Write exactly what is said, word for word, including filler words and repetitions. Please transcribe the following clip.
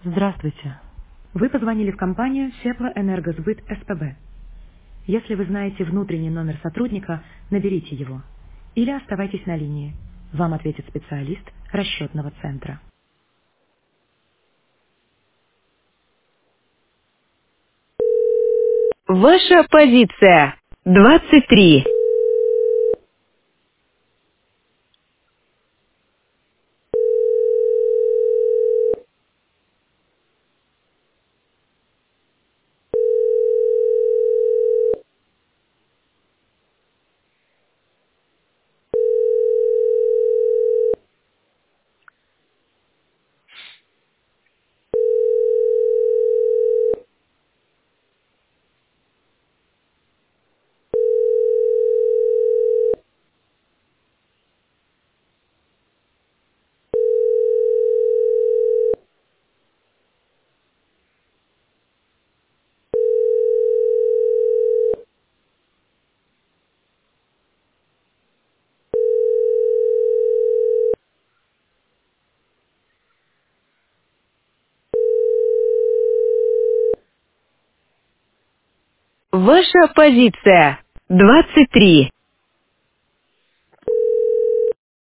Здравствуйте. Вы позвонили в компанию Теплоэнергосбыт СПБ. Если вы знаете внутренний номер сотрудника, наберите его. Или оставайтесь на линии. Вам ответит специалист расчетного центра. Ваша позиция. двадцать три. Ваша позиция. двадцать три.